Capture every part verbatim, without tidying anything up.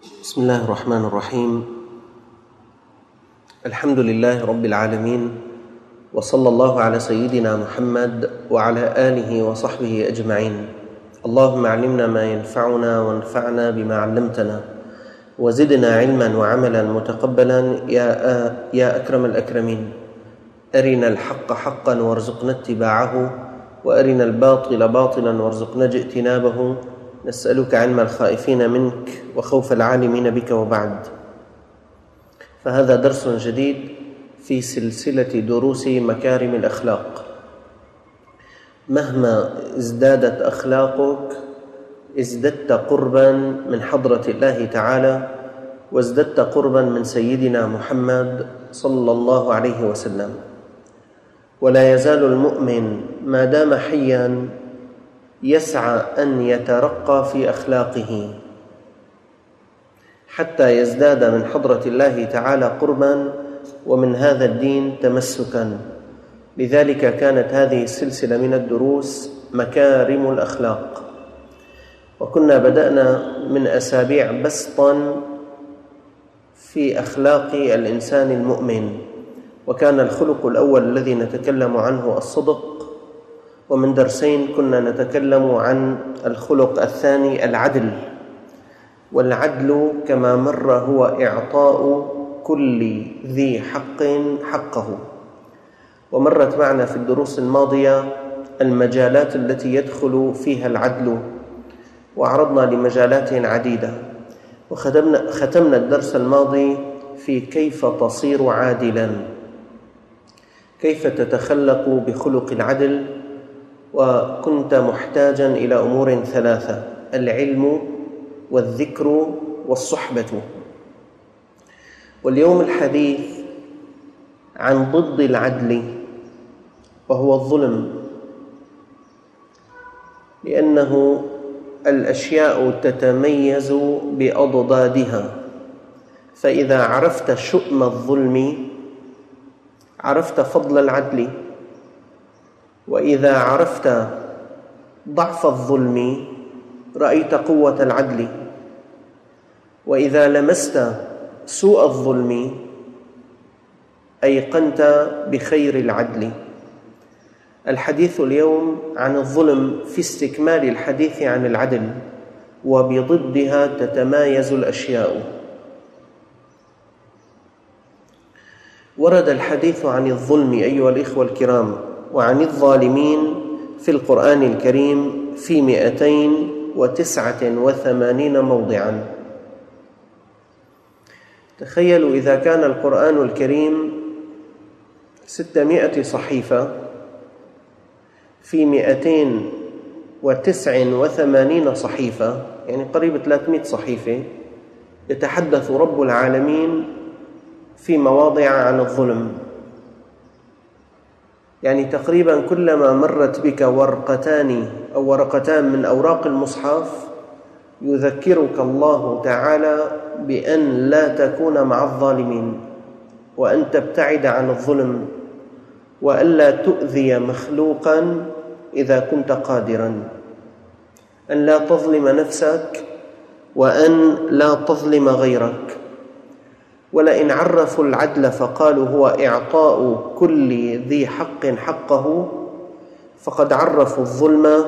بسم الله الرحمن الرحيم. الحمد لله رب العالمين، وصلى الله على سيدنا محمد وعلى آله وصحبه أجمعين. اللهم علمنا ما ينفعنا وانفعنا بما علمتنا، وزدنا علما وعملا متقبلا يا يا أكرم الأكرمين. أرنا الحق حقا وارزقنا اتباعه، وأرنا الباطل باطلا وارزقنا اجتنابه. نسألك علم الخائفين منك وخوف العالمين بك، وبعد. فهذا درس جديد في سلسلة دروس مكارم الأخلاق. مهما ازدادت أخلاقك ازددت قربا من حضرة الله تعالى، وازددت قربا من سيدنا محمد صلى الله عليه وسلم. ولا يزال المؤمن ما دام حيا يسعى أن يترقى في أخلاقه حتى يزداد من حضرة الله تعالى قربا ومن هذا الدين تمسكا. لذلك كانت هذه السلسلة من الدروس مكارم الأخلاق، وكنا بدأنا من أسابيع بسطا في أخلاق الإنسان المؤمن، وكان الخلق الأول الذي نتكلم عنه الصدق، ومن درسين كنا نتكلم عن الخلق الثاني العدل. والعدل كما مر هو إعطاء كل ذي حق حقه. ومرت معنا في الدروس الماضية المجالات التي يدخل فيها العدل، وعرضنا لمجالات عديدة، وختمنا ختمنا الدرس الماضي في كيف تصير عادلا، كيف تتخلق بخلق العدل. وكنت محتاجا إلى أمور ثلاثة: العلم والذكر والصحبة. واليوم الحديث عن ضد العدل، وهو الظلم، لأنه الأشياء تتميز بأضدادها. فإذا عرفت شؤم الظلم عرفت فضل العدل، وإذا عرفت ضعف الظلم رأيت قوة العدل، وإذا لمست سوء الظلم أيقنت بخير العدل. الحديث اليوم عن الظلم في استكمال الحديث عن العدل، وبضدها تتمايز الأشياء. ورد الحديث عن الظلم أيها الإخوة الكرام وعن الظالمين في القرآن الكريم في مئتين وتسعة وثمانين موضعا. تخيلوا إذا كان القرآن الكريم ستمائة صحيفة، في مئتين وتسع وثمانين صحيفة، يعني قريب ثلاثمائة صحيفة، يتحدث رب العالمين في مواضع عن الظلم. يعني تقريبا كلما مرت بك ورقتان أو ورقتان من أوراق المصحف يذكرك الله تعالى بأن لا تكون مع الظالمين، وأن تبتعد عن الظلم، وألا تؤذي مخلوقا إذا كنت قادرا، أن لا تظلم نفسك، وأن لا تظلم غيرك. ولئن عرفوا العدل فقالوا هو إعطاء كل ذي حق حقه، فقد عرفوا الظلم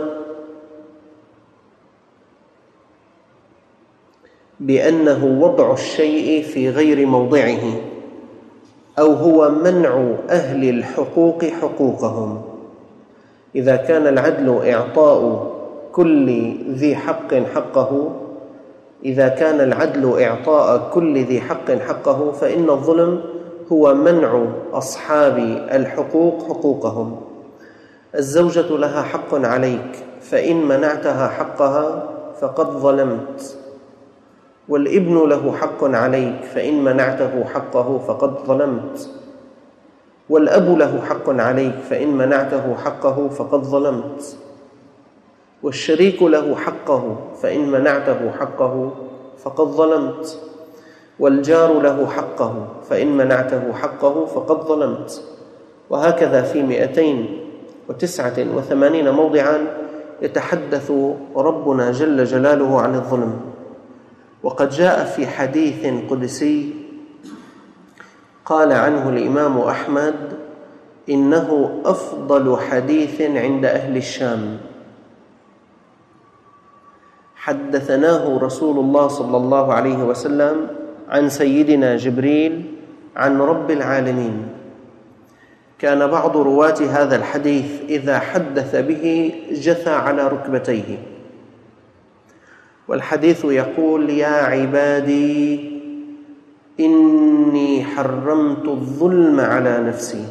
بأنه وضع الشيء في غير موضعه، أو هو منع أهل الحقوق حقوقهم. إذا كان العدل إعطاء كل ذي حق حقه إذا كان العدل إعطاء كل ذي حق حقه فإن الظلم هو منع أصحاب الحقوق حقوقهم. الزوجة لها حق عليك، فإن منعتها حقها فقد ظلمت. والابن له حق عليك، فإن منعته حقه فقد ظلمت. والأب له حق عليك، فإن منعته حقه فقد ظلمت. والشريك له حقه، فإن منعته حقه فقد ظلمت. والجار له حقه، فإن منعته حقه فقد ظلمت. وهكذا في مئتين وتسعة وثمانين موضعا يتحدث ربنا جل جلاله عن الظلم. وقد جاء في حديث قدسي قال عنه الإمام أحمد: إنه أفضل حديث عند أهل الشام حدثناه رسول الله صلى الله عليه وسلم عن سيدنا جبريل عن رب العالمين. كان بعض رواة هذا الحديث إذا حدث به جثى على ركبتيه، والحديث يقول: يا عبادي إني حرمت الظلم على نفسي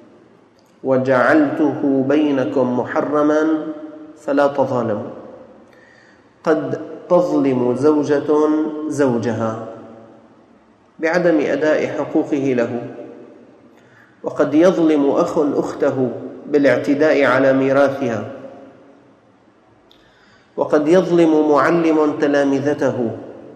وجعلته بينكم محرما فلا تظالموا. قد تظلم زوجة زوجها بعدم أداء حقوقه له، وقد يظلم أخ أخته بالاعتداء على ميراثها، وقد يظلم معلم تلامذته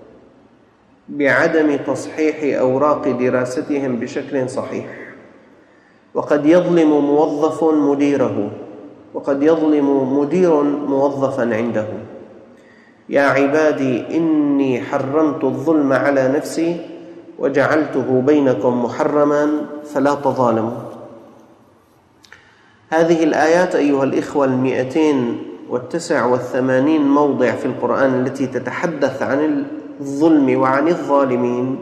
بعدم تصحيح أوراق دراستهم بشكل صحيح، وقد يظلم موظف مديره، وقد يظلم مدير موظفا عنده. يا عبادي إني حرمت الظلم على نفسي وجعلته بينكم محرما فلا تظالموا. هذه الآيات أيها الإخوة المئتين والتسع والثمانين موضع في القرآن التي تتحدث عن الظلم وعن الظالمين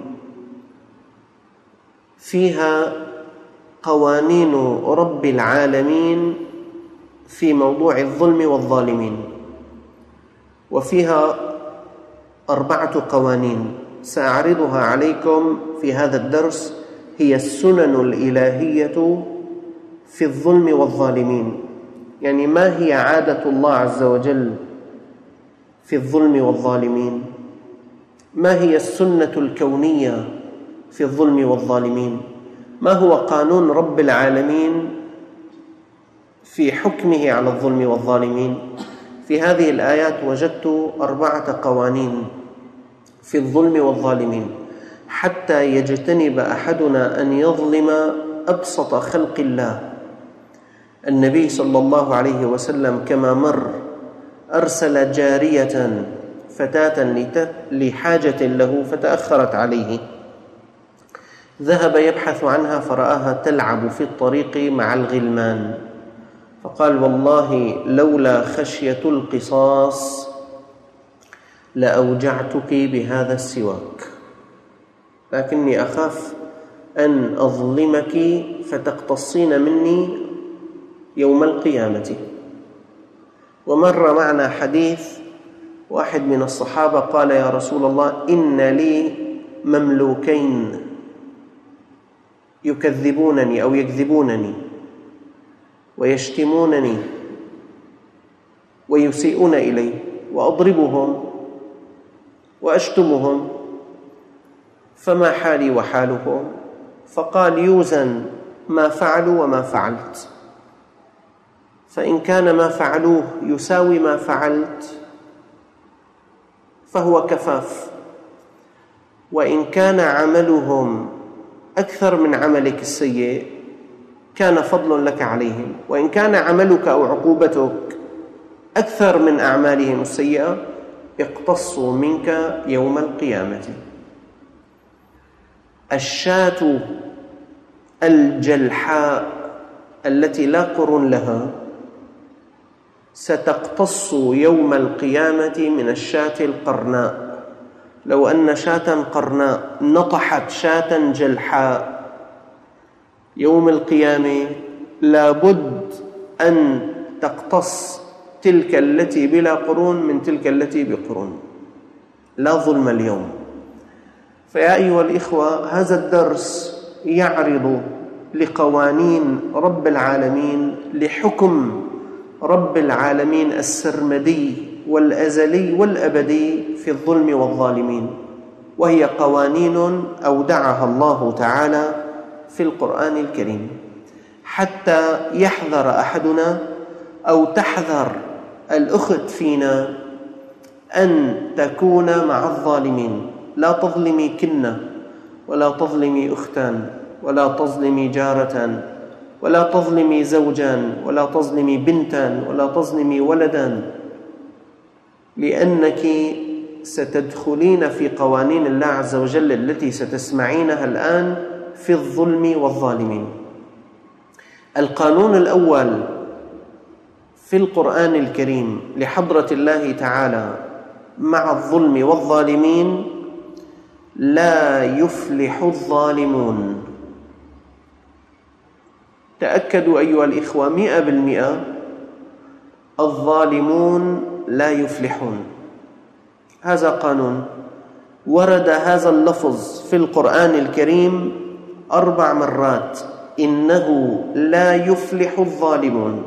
فيها قوانين رب العالمين في موضوع الظلم والظالمين، وفيها أربعة قوانين سأعرضها عليكم في هذا الدرس. هي السنن الإلهية في الظلم والظالمين، يعني ما هي عادة الله عز وجل في الظلم والظالمين؟ ما هي السنة الكونية في الظلم والظالمين؟ ما هو قانون رب العالمين في حكمه على الظلم والظالمين؟ في هذه الآيات وجدت أربعة قوانين في الظلم والظالمين حتى يجتنب أحدنا أن يظلم أبسط خلق الله. النبي صلى الله عليه وسلم كما مر أرسل جارية فتاة لحاجة له فتأخرت عليه، ذهب يبحث عنها فرآها تلعب في الطريق مع الغلمان، فقال: والله لولا خشية القصاص لأوجعتك بهذا السواك، لكني أخاف أن أظلمك فتقتصين مني يوم القيامة. ومر معنا حديث واحد من الصحابة قال: يا رسول الله، إن لي مملوكين يكذبونني أو يكذبونني ويشتمونني ويسيئون إلي وأضربهم وأشتمهم، فما حالي وحالهم؟ فقال: يوزن ما فعلوا وما فعلت، فإن كان ما فعلوه يساوي ما فعلت فهو كفاف، وإن كان عملهم أكثر من عملك السيء كان فضل لك عليهم، وإن كان عملك أو عقوبتك أكثر من أعمالهم السيئة اقتصوا منك يوم القيامة. الشاة الجلحاء التي لا قرن لها ستقتص يوم القيامة من الشاة القرناء. لو أن شاة قرناء نطحت شاة جلحاء يوم القيامة لابد أن تقتص تلك التي بلا قرون من تلك التي بقرون. لا ظلم اليوم. فيا أيها الإخوة، هذا الدرس يعرض لقوانين رب العالمين، لحكم رب العالمين السرمدي والأزلي والأبدي في الظلم والظالمين، وهي قوانين أودعها الله تعالى في القرآن الكريم حتى يحذر أحدنا أو تحذر الأخت فينا أن تكون مع الظالمين. لا تظلمي كنة، ولا تظلمي أختان، ولا تظلمي جارة، ولا تظلمي زوجا، ولا تظلمي بنتا، ولا تظلمي ولدا، لأنك ستدخلين في قوانين الله عز وجل التي ستسمعينها الآن في الظلم والظالمين. القانون الأول في القرآن الكريم لحضرة الله تعالى مع الظلم والظالمين: لا يفلح الظالمون. تأكدوا أيها الإخوة مئة بالمئة، الظالمون لا يفلحون. هذا قانون ورد هذا اللفظ في القرآن الكريم أربع مرات: إنه لا يفلح الظالمون.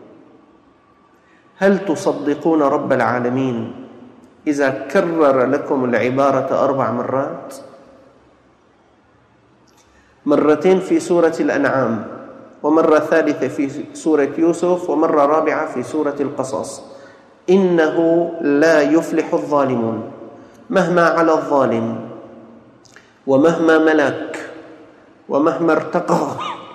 هل تصدقون رب العالمين إذا كرر لكم العبارة أربع مرات؟ مرتين في سورة الأنعام، ومرة ثالثة في سورة يوسف، ومرة رابعة في سورة القصص. إنه لا يفلح الظالمون. مهما على الظالم ومهما ملك ومهما ارتقى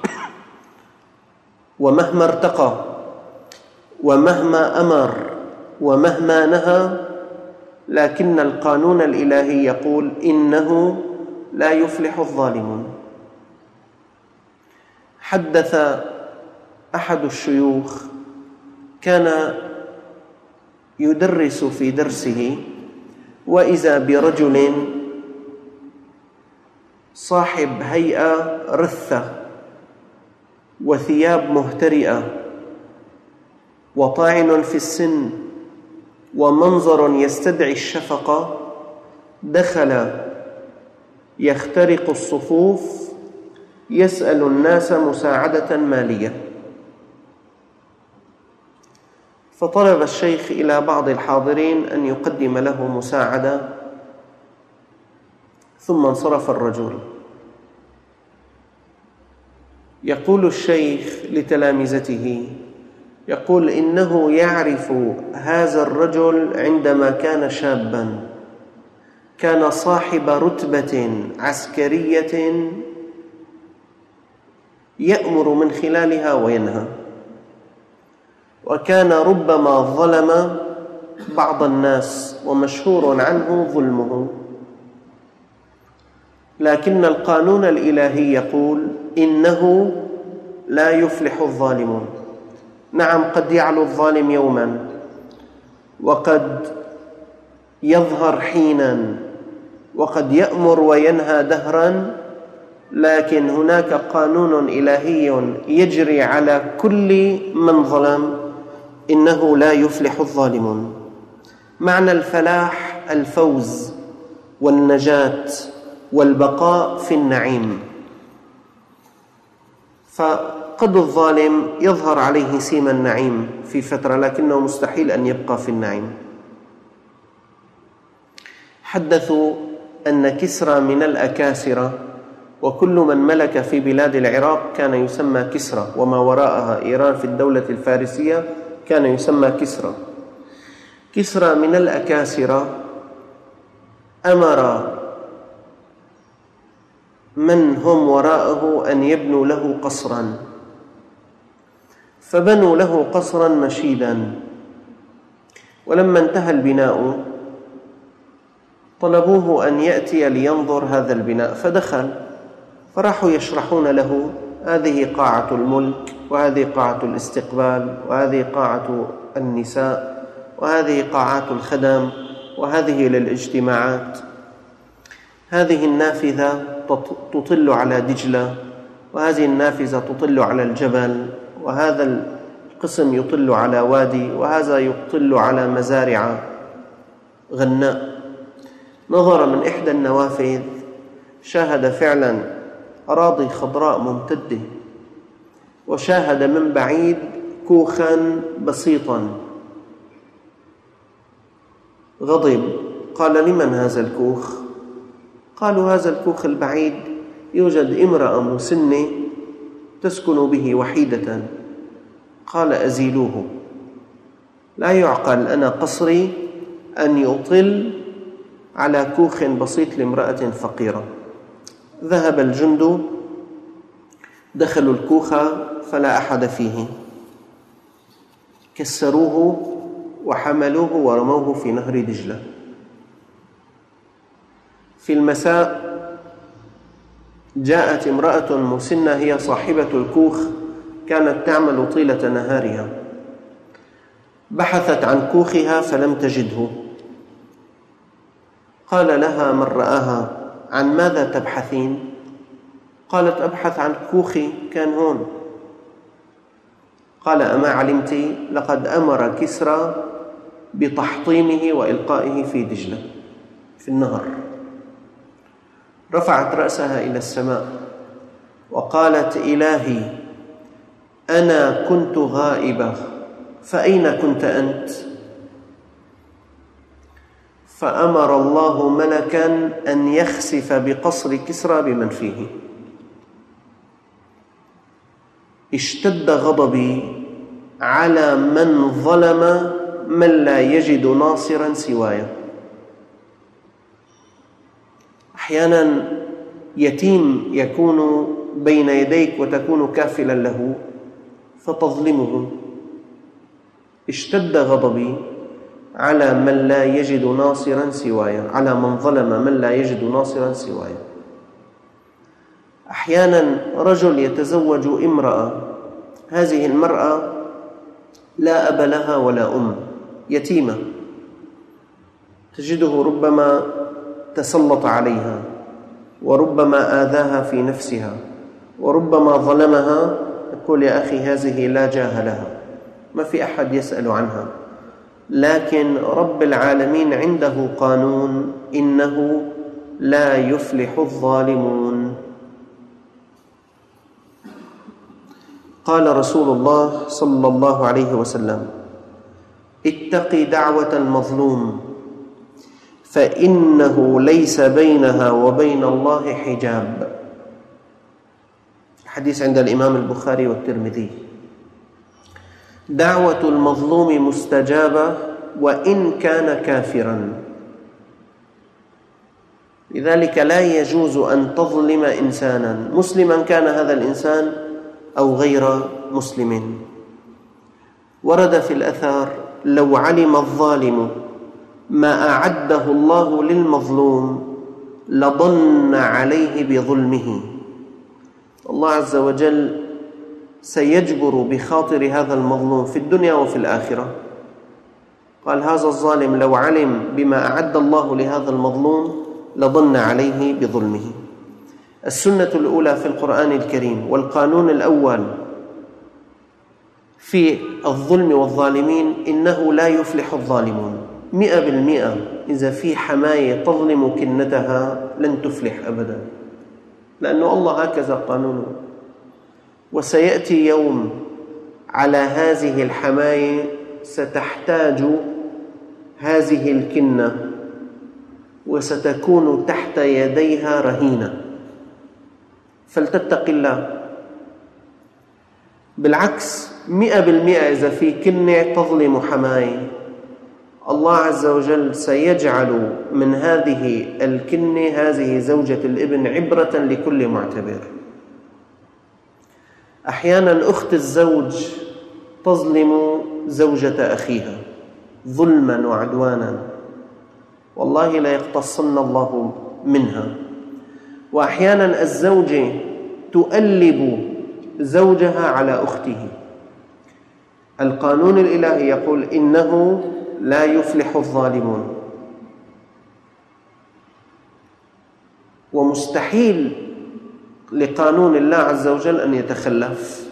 ومهما ارتقى ومهما أمر ومهما نهى، لكن القانون الإلهي يقول: إنه لا يفلح الظالمون. حدث أحد الشيوخ كان يدرس في درسه، وإذا برجل صاحب هيئة رثة وثياب مهترئة وطاعن في السن ومنظر يستدعي الشفقة، دخل يخترق الصفوف يسأل الناس مساعدة مالية. فطلب الشيخ إلى بعض الحاضرين أن يقدم له مساعدة، ثم انصرف الرجل. يقول الشيخ لتلامذته، يقول: إنه يعرف هذا الرجل عندما كان شابا، كان صاحب رتبة عسكرية يأمر من خلالها وينهى، وكان ربما ظلم بعض الناس ومشهور عنه ظلمه، لكن القانون الإلهي يقول: إنه لا يفلح الظالمون. نعم، قد يعلو الظالم يوما، وقد يظهر حينا، وقد يأمر وينهى دهرا، لكن هناك قانون إلهي يجري على كل من ظلم: إنه لا يفلح الظالمون. معنى الفلاح الفوز والنجاة والبقاء في النعيم. فقد الظالم يظهر عليه سيم النعيم في فترة، لكنه مستحيل أن يبقى في النعيم. حدثوا أن كسرى من الأكاسرة، وكل من ملك في بلاد العراق كان يسمى كسرى، وما وراءها إيران في الدولة الفارسية كان يسمى كسرى. كسرى من الأكاسرة أمر من هم وراءه أن يبنوا له قصرا، فبنوا له قصرا مشيدا. ولما انتهى البناء طلبوه أن يأتي لينظر هذا البناء، فدخل، فراحوا يشرحون له: هذه قاعة الملك، وهذه قاعة الاستقبال، وهذه قاعة النساء، وهذه قاعات الخدم، وهذه للاجتماعات. هذه النافذة تطل على دجلة، وهذه النافذة تطل على الجبل، وهذا القسم يطل على وادي، وهذا يطل على مزارع غناء. نظر من إحدى النوافذ، شاهد فعلا أراضي خضراء ممتدة، وشاهد من بعيد كوخا بسيطا. غضب، قال: لمن هذا الكوخ؟ قالوا: هذا الكوخ البعيد يوجد امرأة مسنة تسكن به وحيدة. قال: أزيلوه. لا يعقل أنا قصري أن يطل على كوخ بسيط لامرأة فقيرة. ذهب الجند، دخلوا الكوخ فلا أحد فيه، كسروه وحملوه ورموه في نهر دجلة. في المساء جاءت امرأة مسنة هي صاحبة الكوخ، كانت تعمل طيلة نهارها، بحثت عن كوخها فلم تجده. قال لها من رآها: عن ماذا تبحثين؟ قالت: أبحث عن كوخي، كان هون. قال: أما علمت لقد أمر كسرى بتحطيمه وإلقائه في دجلة في النهر. رفعت رأسها إلى السماء وقالت: إلهي، أنا كنت غائبة، فأين كنت أنت؟ فأمر الله ملكا أن يخسف بقصر كسرى بمن فيه. اشتد غضبي على من ظلم من لا يجد ناصرا سواي. أحيانا يتيم يكون بين يديك وتكون كافلا له فتظلمه. اشتد غضبي على من لا يجد ناصرا سواي، على من ظلم من لا يجد ناصرا سواي. أحيانا رجل يتزوج امرأة، هذه المرأة لا أب لها ولا أم، يتيمة، تجده ربما تسلط عليها، وربما آذاها في نفسها، وربما ظلمها. يقول: يا أخي، هذه لا جاه لها، ما في أحد يسأل عنها، لكن رب العالمين عنده قانون: إنه لا يفلح الظالمون. قال رسول الله صلى الله عليه وسلم: اتق دعوة المظلوم فإنه ليس بينها وبين الله حجاب. حديث عند الإمام البخاري والترمذي. دعوة المظلوم مستجابة وإن كان كافرا، لذلك لا يجوز أن تظلم إنسانا، مسلما كان هذا الإنسان أو غير مسلم. ورد في الأثار: لو علم الظالم ما أعده الله للمظلوم لضن عليه بظلمه. الله عز وجل سيجبر بخاطر هذا المظلوم في الدنيا وفي الآخرة. قال: هذا الظالم لو علم بما أعد الله لهذا المظلوم لضن عليه بظلمه. السنة الأولى في القرآن الكريم والقانون الأول في الظلم والظالمين: إنه لا يفلح الظالمون. مئة بالمئة إذا في حماية تظلم كنتها لن تفلح أبدا، لأنه الله هكذا قانونه. وسيأتي يوم على هذه الحماية ستحتاج هذه الكنة وستكون تحت يديها رهينة، فلتتق الله. بالعكس، مئة بالمئة إذا في كنة تظلم حماية، الله عز وجل سيجعل من هذه الكنة هذه زوجة الابن عبرة لكل معتبر. أحيانا أخت الزوج تظلم زوجة أخيها ظلما وعدوانا، والله لا يقتصن الله منها. وأحيانا الزوجة تؤلب زوجها على أخته. القانون الإلهي يقول: إنه لا يفلح الظالمون. ومستحيل لقانون الله عز وجل أن يتخلف.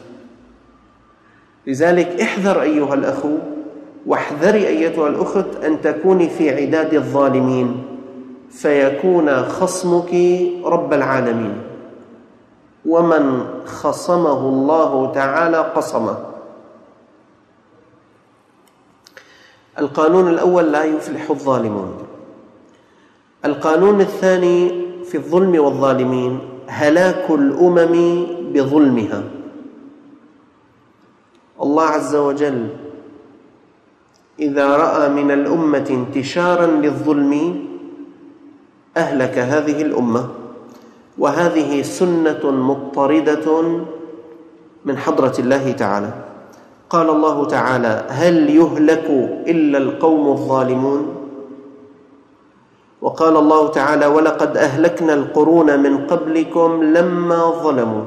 لذلك احذر أيها الأخ، واحذري أيتها الأخت أن تكوني في عداد الظالمين، فيكون خصمك رب العالمين، ومن خصمه الله تعالى قصمه. القانون الأول: لا يفلح الظالمون. القانون الثاني في الظلم والظالمين: هلاك الأمم بظلمها. الله عز وجل إذا رأى من الأمة انتشارا للظلم أهلك هذه الأمة، وهذه سنة مضطردة من حضرة الله تعالى. قال الله تعالى: هل يهلك إلا القوم الظالمون؟ وقال الله تعالى: ولقد أهلكنا القرون من قبلكم لما ظلموا،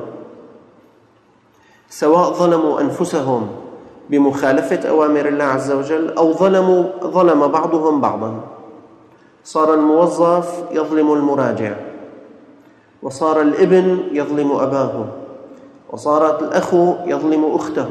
سواء ظلموا أنفسهم بمخالفة أوامر الله عز وجل أو ظلموا ظلم بعضهم بعضا. صار الموظف يظلم المراجع، وصار الابن يظلم أباه، وصارت الأخ يظلم أخته،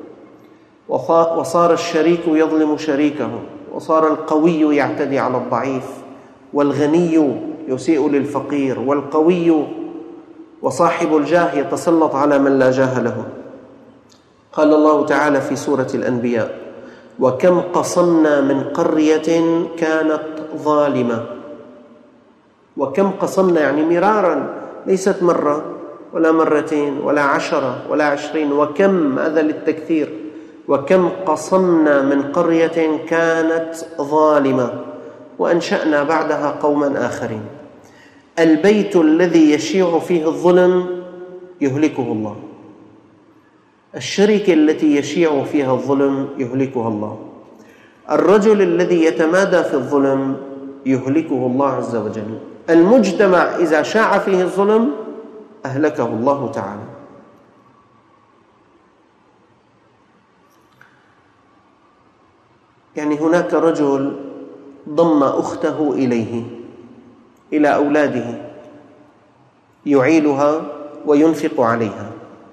وصار الشريك يظلم شريكه، وصار القوي يعتدي على الضعيف، والغني يسيء للفقير، والقوي وصاحب الجاه يتسلط على من لا جاه له. قال الله تعالى في سورة الأنبياء: وكم قصمنا من قرية كانت ظالمة. وكم قصمنا يعني مرارا، ليست مرة ولا مرتين ولا عشرة ولا عشرين، وكم هذا للتكثير. وكم قصمنا من قرية كانت ظالمة وأنشأنا بعدها قوما آخرين. البيت الذي يشيع فيه الظلم يهلكه الله، الشركة التي يشيع فيها الظلم يهلكها الله، الرجل الذي يتمادى في الظلم يهلكه الله عز وجل، المجتمع إذا شاع فيه الظلم أهلكه الله تعالى. يعني هناك رجل ضم أخته إليه، إلى أولاده، يعيلها وينفق عليها،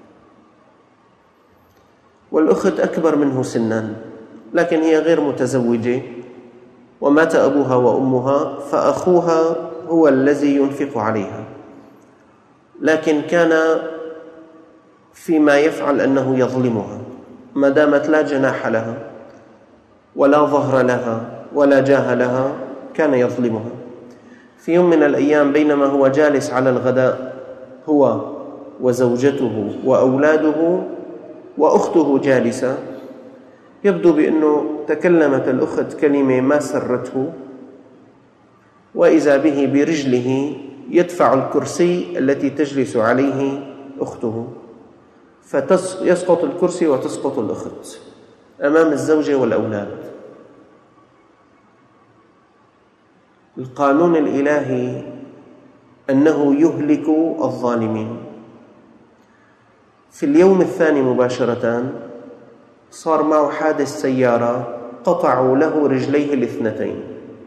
والأخت أكبر منه سناً لكن هي غير متزوجة ومات أبوها وأمها، فأخوها هو الذي ينفق عليها، لكن كان فيما يفعل أنه يظلمها ما دامت لا جناح لها ولا ظهر لها ولا جاه لها، كان يظلمها. في يوم من الأيام بينما هو جالس على الغداء هو وزوجته وأولاده وأخته جالسة، يبدو بأنه تكلمت الأخت كلمة ما سرته، وإذا به برجله يدفع الكرسي التي تجلس عليه أخته، فيسقط الكرسي وتسقط الأخت أمام الزوجة والأولاد. القانون الإلهي أنه يهلك الظالمين. في اليوم الثاني مباشرة صار معه حادث سيارة، قطعوا له رجليه الاثنتين.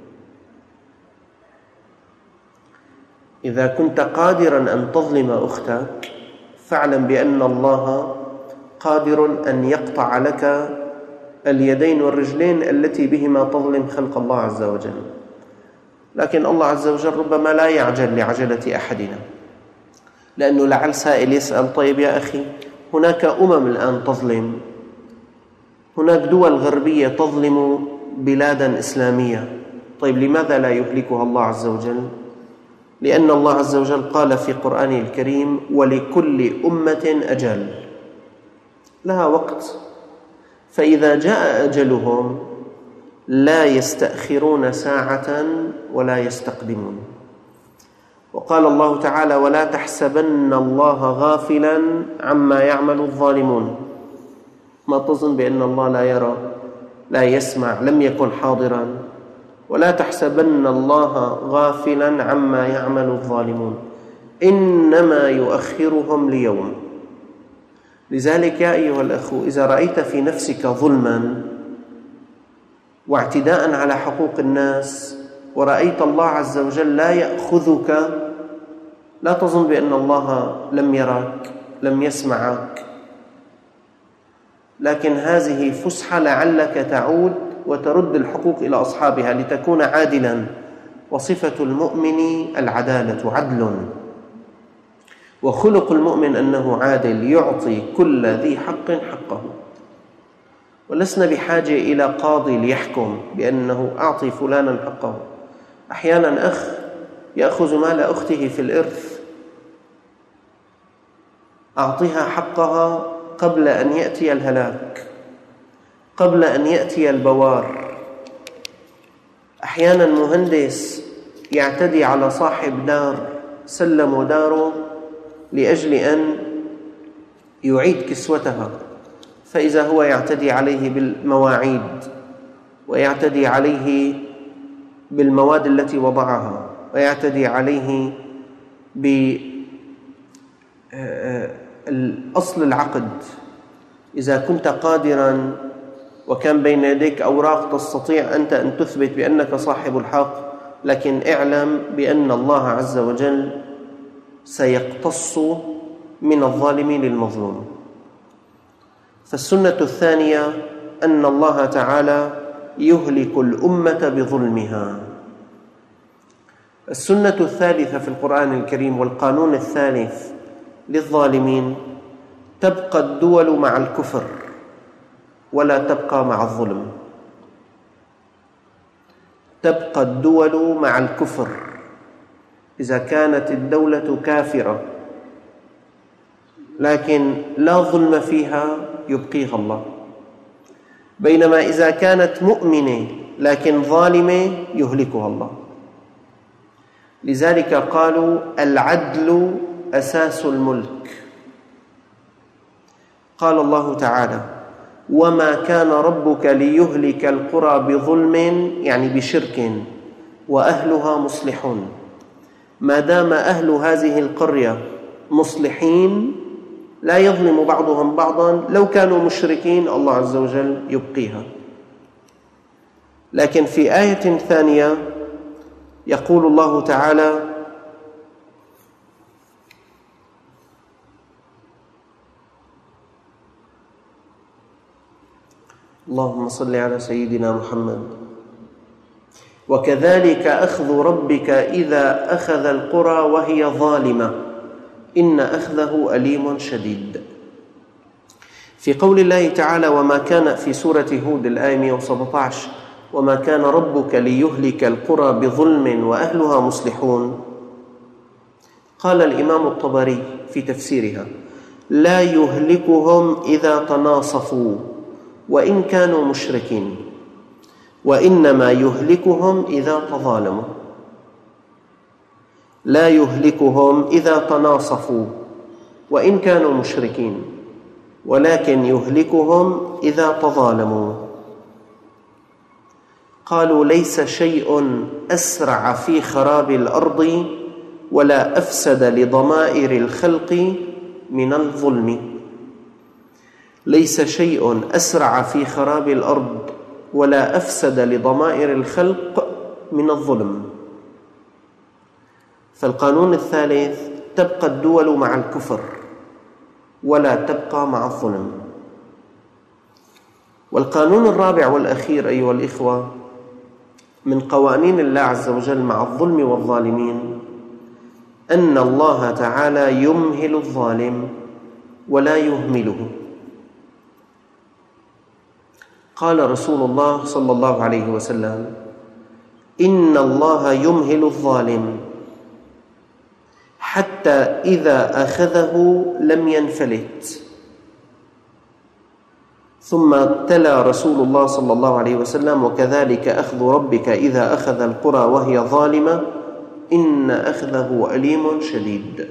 إذا كنت قادراً أن تظلم أختك فاعلم بأن الله قادر أن يقطع لك اليدين والرجلين التي بهما تظلم خلق الله عز وجل. لكن الله عز وجل ربما لا يعجل لعجلة أحدنا، لأنه لعل سائل يسأل: طيب يا أخي، هناك أمم الآن تظلم، هناك دول غربية تظلم بلادا إسلامية، طيب لماذا لا يهلكها الله عز وجل؟ لأن الله عز وجل قال في قرآنه الكريم: ولكل أمة أجل، لها وقت، فإذا جاء أجلهم لا يستأخرون ساعة ولا يستقدمون. وقال الله تعالى: ولا تحسبن الله غافلا عما يعمل الظالمون. ما تظن بأن الله لا يرى، لا يسمع، لم يكن حاضرا. ولا تحسبن الله غافلا عما يعمل الظالمون، إنما يؤخرهم ليوم. لذلك يا أيها الأخ، إذا رأيت في نفسك ظلما واعتداء على حقوق الناس ورأيت الله عز وجل لا يأخذك، لا تظن بأن الله لم يراك لم يسمعك، لكن هذه فسحة لعلك تعود وترد الحقوق إلى أصحابها لتكون عادلا. وصفة المؤمن العدالة، عدل، وخلق المؤمن أنه عادل، يعطي كل ذي حق حقه. ولسنا بحاجة إلى قاضي ليحكم بأنه أعطي فلانا حقه. أحيانا أخ يأخذ مال أخته في الإرث، أعطيها حقها قبل أن يأتي الهلاك، قبل أن يأتي البوار. أحيانا مهندس يعتدي على صاحب دار، سلم داره لأجل أن يعيد كسوتها، فإذا هو يعتدي عليه بالمواعيد ويعتدي عليه بالمواد التي وضعها ويعتدي عليه بأصل العقد، إذا كنت قادراً وكان بين يديك أوراق تستطيع أنت أن تثبت بأنك صاحب الحق، لكن اعلم بأن الله عز وجل سيقتص من الظالم للمظلوم. فالسنة الثانية أن الله تعالى يهلك الأمة بظلمها. السنة الثالثة في القرآن الكريم والقانون الثالث للظالمين: تبقى الدول مع الكفر ولا تبقى مع الظلم. تبقى الدول مع الكفر إذا كانت الدولة كافرة لكن لا ظلم فيها يبقيها الله، بينما إذا كانت مؤمنة لكن ظالمة يهلكها الله. لذلك قالوا العدل أساس الملك. قال الله تعالى: وما كان ربك ليهلك القرى بظلم، يعني بشرك، وأهلها مصلحون. ما دام أهل هذه القرية مصلحين لا يظلم بعضهم بعضا، لو كانوا مشركين الله عز وجل يبقيها. لكن في آية ثانية يقول الله تعالى: اللهم صل على سيدنا محمد: وكذلك أخذ ربك إذا أخذ القرى وهي ظالمة إن أخذه أليم شديد. في قول الله تعالى وما كان في سورة هود الآية مئة وسبعة عشر: وما كان ربك ليهلك القرى بظلم وأهلها مصلحون، قال الإمام الطبري في تفسيرها: لا يهلكهم إذا تناصفوا وإن كانوا مشركين، وإنما يهلكهم إذا تظالموا. لا يهلكهم إذا تناصفوا وإن كانوا مشركين، ولكن يهلكهم إذا تظالموا. قالوا ليس شيء أسرع في خراب الأرض ولا أفسد لضمائر الخلق من الظلم. ليس شيء أسرع في خراب الأرض ولا أفسد لضمائر الخلق من الظلم. فالقانون الثالث: تبقى الدول مع الكفر ولا تبقى مع الظلم. والقانون الرابع والأخير أيها الإخوة من قوانين الله عز وجل مع الظلم والظالمين: أن الله تعالى يمهل الظالم ولا يهمله. قال رسول الله صلى الله عليه وسلم: إن الله يمهل الظالم حتى إذا أخذه لم ينفلت. ثم تلا رسول الله صلى الله عليه وسلم: وكذلك أخذ ربك إذا أخذ القرى وهي ظالمة إن أخذه أليم شديد.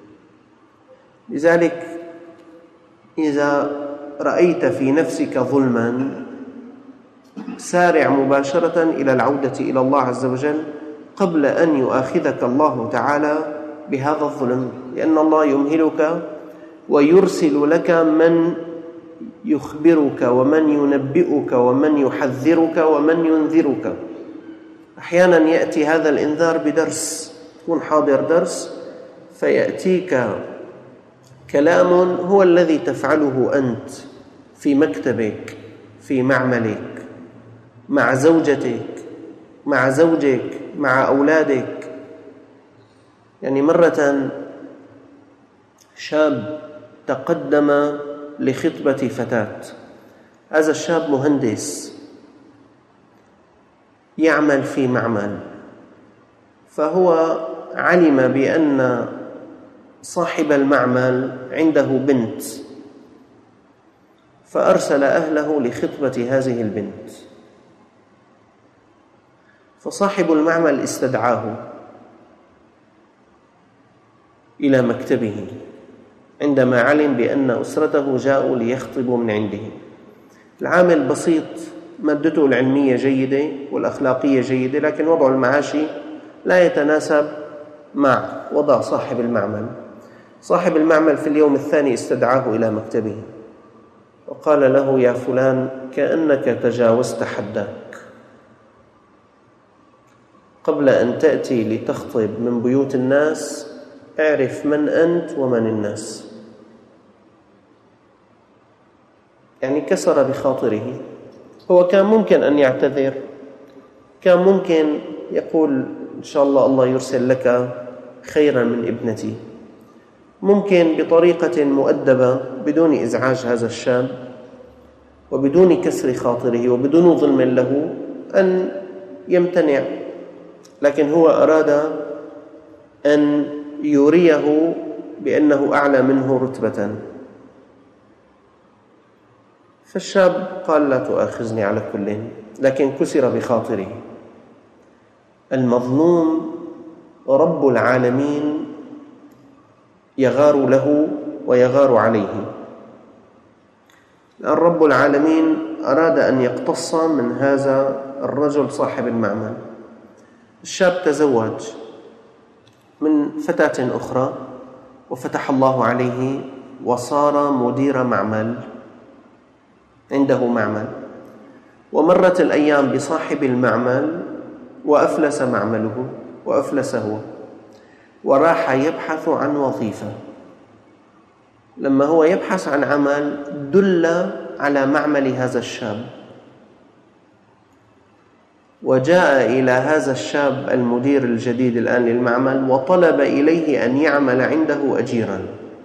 لذلك إذا رأيت في نفسك ظلما سارع مباشرة إلى العودة إلى الله عز وجل قبل أن يؤاخذك الله تعالى بهذا الظلم، لأن الله يمهلك ويرسل لك من يخبرك ومن ينبئك ومن يحذرك ومن ينذرك. أحيانا يأتي هذا الإنذار بدرس، تكون حاضر درس فيأتيك كلام هو الذي تفعله أنت في مكتبك، في معملك، مع زوجتك، مع زوجك، مع أولادك. يعني مرة شاب تقدم لخطبة فتاة، هذا الشاب مهندس يعمل في معمل، فهو علم بأن صاحب المعمل عنده بنت، فأرسل أهله لخطبة هذه البنت. فصاحب المعمل استدعاه إلى مكتبه عندما علم بأن أسرته جاءوا ليخطبوا من عنده. العامل بسيط مادته العلمية جيدة والأخلاقية جيدة، لكن وضعه المعاشي لا يتناسب مع وضع صاحب المعمل. صاحب المعمل في اليوم الثاني استدعاه إلى مكتبه وقال له: يا فلان، كأنك تجاوزت حدك. قبل أن تأتي لتخطب من بيوت الناس اعرف من أنت ومن الناس. يعني كسر بخاطره. هو كان ممكن أن يعتذر، كان ممكن يقول: إن شاء الله الله يرسل لك خيرا من ابنتي. ممكن بطريقة مؤدبة بدون إزعاج هذا الشاب وبدون كسر خاطره وبدون ظلم له أن يمتنع، لكن هو أراد أن يريه بأنه أعلى منه رتبة. فالشاب قال: لا تؤاخذني على كل، لكن كسر بخاطره. المظلوم رب العالمين يغار له ويغار عليه. الرب العالمين أراد أن يقتص من هذا الرجل صاحب المعمل. الشاب تزوج من فتاة أخرى وفتح الله عليه وصار مدير معمل، عنده معمل. ومرت الأيام بصاحب المعمل وأفلس معمله وأفلس هو، وراح يبحث عن وظيفة. لما هو يبحث عن عمل دل على معمل هذا الشاب، وجاء إلى هذا الشاب المدير الجديد الآن للمعمل وطلب إليه أن يعمل عنده أجيراً.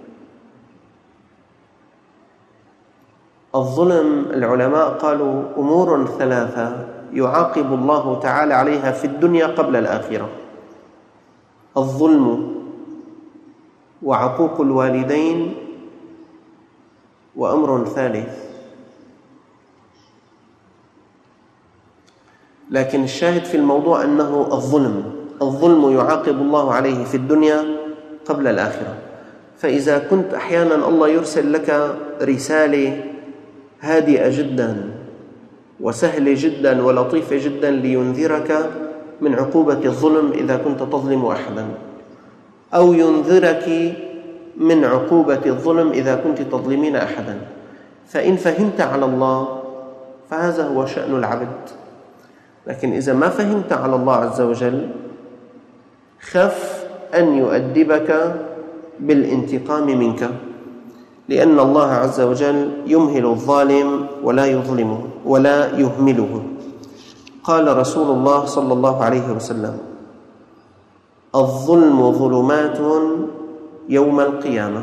الظلم، العلماء قالوا أمور ثلاثة يعاقب الله تعالى عليها في الدنيا قبل الآخرة: الظلم وعقوق الوالدين وأمر ثالث. لكن الشاهد في الموضوع أنه الظلم الظلم يعاقب الله عليه في الدنيا قبل الآخرة. فإذا كنت أحيانا الله يرسل لك رسالة هادئة جدا وسهلة جدا ولطيفة جدا لينذرك من عقوبة الظلم إذا كنت تظلم أحدا، أو ينذرك من عقوبة الظلم إذا كنت تظلمين أحدا، فإن فهمت على الله فهذا هو شأن العبد. لكن إذا ما فهمت على الله عز وجل خف أن يؤدبك بالانتقام منك، لأن الله عز وجل يمهل الظالم ولا يظلمه ولا يهمله. قال رسول الله صلى الله عليه وسلم: الظلم ظلمات يوم القيامة.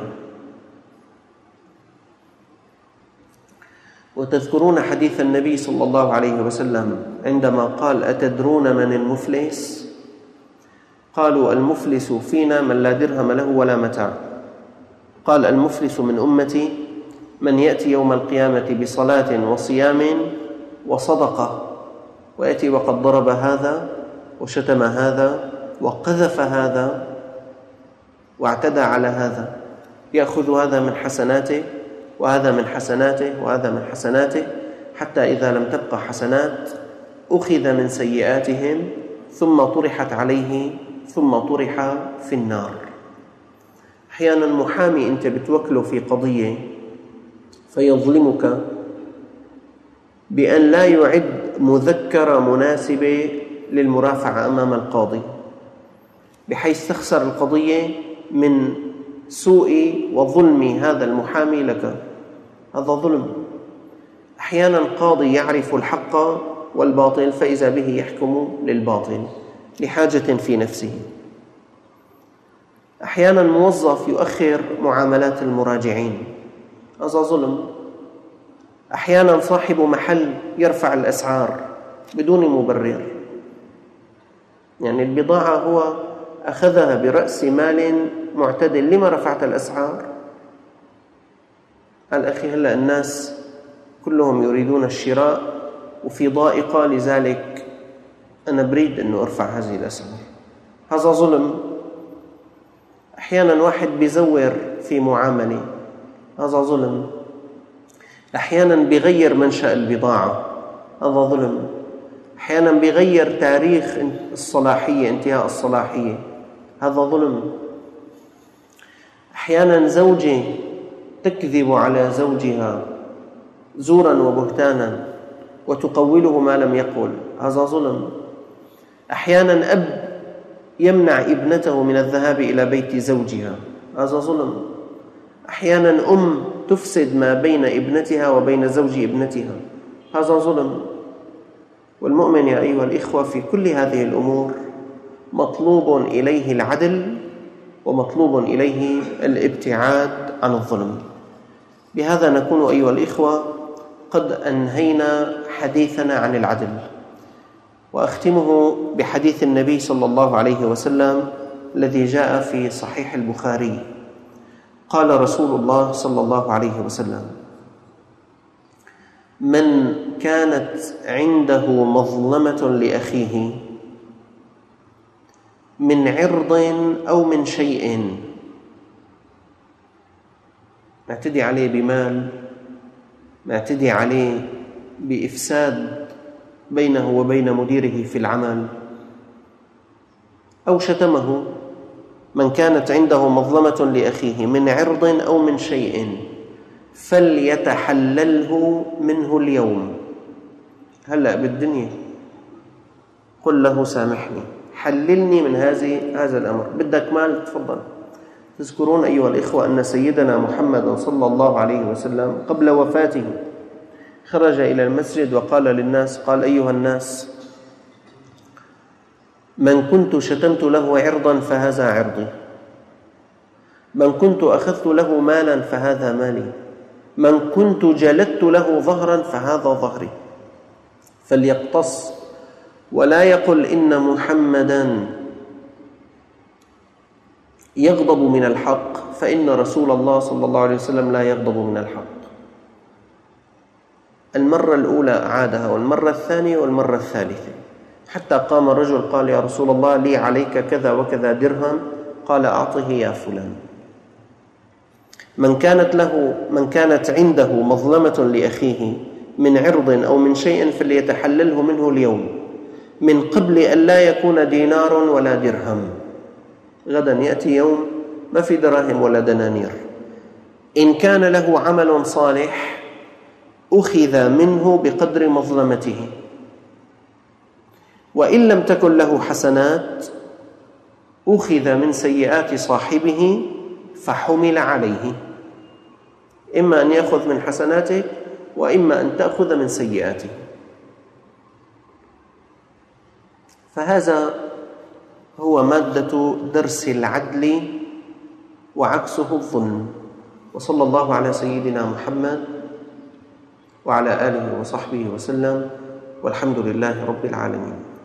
وتذكرون حديث النبي صلى الله عليه وسلم عندما قال: أتدرون من المفلس؟ قالوا: المفلس فينا من لا درهم له ولا متاع. قال: المفلس من أمتي من يأتي يوم القيامة بصلاة وصيام وصدقة، ويأتي وقد ضرب هذا وشتم هذا وقذف هذا واعتدى على هذا، يأخذ هذا من حسناته وهذا من حسناته وهذا من حسناته، حتى إذا لم تبقى حسنات أخذ من سيئاتهم ثم طرحت عليه ثم طرح في النار. أحيانا محامي أنت بتوكله في قضية فيظلمك بأن لا يعد مذكرة مناسبة للمرافعة أمام القاضي، بحيث تخسر القضية من سوء وظلم هذا المحامي لك. هذا ظلم. أحيانا قاضي يعرف الحق والباطل فإذا به يحكم للباطل لحاجة في نفسه. أحيانا موظف يؤخر معاملات المراجعين، هذا ظلم. أحيانا صاحب محل يرفع الأسعار بدون مبرر، يعني البضاعة هو أخذها برأس مال معتدل، لما رفعت الأسعار؟ قال: أخي هلأ الناس كلهم يريدون الشراء وفي ضائقة، لذلك أنا بريد أنه أرفع هذه الأسعار. هذا ظلم. أحيانا واحد بيزور في معاملة، هذا ظلم. أحيانا بيغير منشأ البضاعة، هذا ظلم. أحيانا بيغير تاريخ الصلاحية، انتهاء الصلاحية، هذا ظلم. أحيانا زوجة تكذب على زوجها زورا وبهتانا وتقوله ما لم يقل، هذا ظلم. أحيانا أب يمنع ابنته من الذهاب إلى بيت زوجها، هذا ظلم. أحيانا أم تفسد ما بين ابنتها وبين زوج ابنتها، هذا ظلم. والمؤمن يا أيها الإخوة في كل هذه الأمور مطلوب إليه العدل ومطلوب إليه الابتعاد عن الظلم. بهذا نكون أيها الإخوة قد أنهينا حديثنا عن العدل، وأختمه بحديث النبي صلى الله عليه وسلم الذي جاء في صحيح البخاري. قال رسول الله صلى الله عليه وسلم: من كانت عنده مظلمة لأخيه من عرض أو من شيء، معتدي عليه بمال، معتدي عليه بإفساد بينه وبين مديره في العمل، أو شتمه، من كانت عنده مظلمة لأخيه من عرض أو من شيء فليتحلله منه اليوم. هلأ بالدنيا قل له سامحني، حللني من هذه هذا الأمر. بدك مال؟ تفضل. تذكرون أيها الإخوة أن سيدنا محمد صلى الله عليه وسلم قبل وفاته خرج إلى المسجد وقال للناس، قال: أيها الناس، من كنت شتمت له عرضا فهذا عرضي، من كنت أخذت له مالا فهذا مالي، من كنت جلدت له ظهرا فهذا ظهري، فليقتص ولا يقل إن محمدا يغضب من الحق، فإن رسول الله صلى الله عليه وسلم لا يغضب من الحق. المرة الأولى عادها، والمرة الثانية والمرة الثالثة، حتى قام رجل قال: يا رسول الله، لي عليك كذا وكذا درهم. قال: أعطه يا فلان. من كانت له من كانت عنده مظلمة لأخيه من عرض أو من شيء فليتحلله منه اليوم، من قبل أن لا يكون دينار ولا درهم. غدا يأتي يوم ما في دراهم ولا دنانير. إن كان له عمل صالح أخذ منه بقدر مظلمته، وإن لم تكن له حسنات أخذ من سيئات صاحبه فحمل عليه، إما أن يأخذ من حسناته وإما أن تأخذ من سيئاته. فهذا هو مادة درس العدل وعكسه الظلم. وصلى الله على سيدنا محمد وعلى آله وصحبه وسلم، والحمد لله رب العالمين.